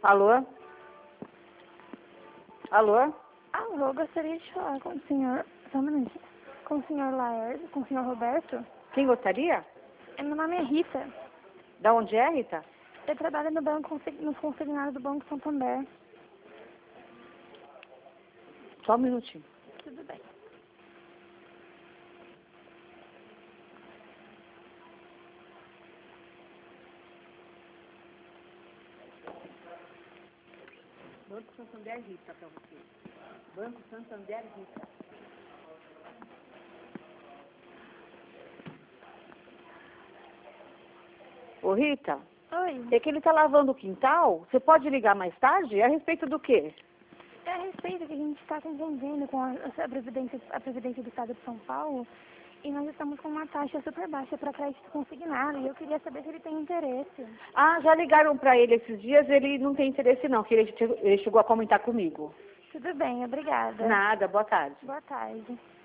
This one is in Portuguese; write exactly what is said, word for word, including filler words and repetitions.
Alô? Alô? Alô, gostaria de falar com o senhor, só um minutinho, com o senhor Laércio, com o senhor Roberto. Quem gostaria? Meu nome é Rita. Da onde é, Rita? Eu trabalho no banco, nos consignados do Banco Santander. Só um minutinho. Tudo bem. Banco Santander Rita para você. Banco Santander Rita. Ô Rita, Oi, é que ele tá lavando o quintal. Você pode ligar mais tarde? É a respeito do quê? é a respeito que a gente está contendendo com a, a, Previdência, a Previdência do Estado de São Paulo e nós estamos com uma taxa super baixa para crédito consignado e eu queria saber se ele tem interesse. Ah, já ligaram para ele esses dias, ele não tem interesse não, que ele, ele chegou a comentar comigo. Tudo bem, obrigada. Nada, boa tarde. Boa tarde.